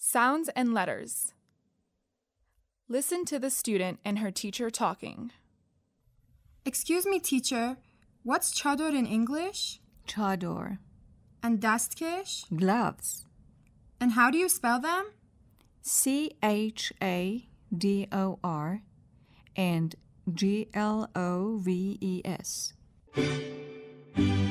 Sounds and letters. Listen to the student and her teacher talking. Excuse me, teacher. What's chador in English? Chador. And dastkesh? Gloves. And how do you spell them? Chador and Gloves.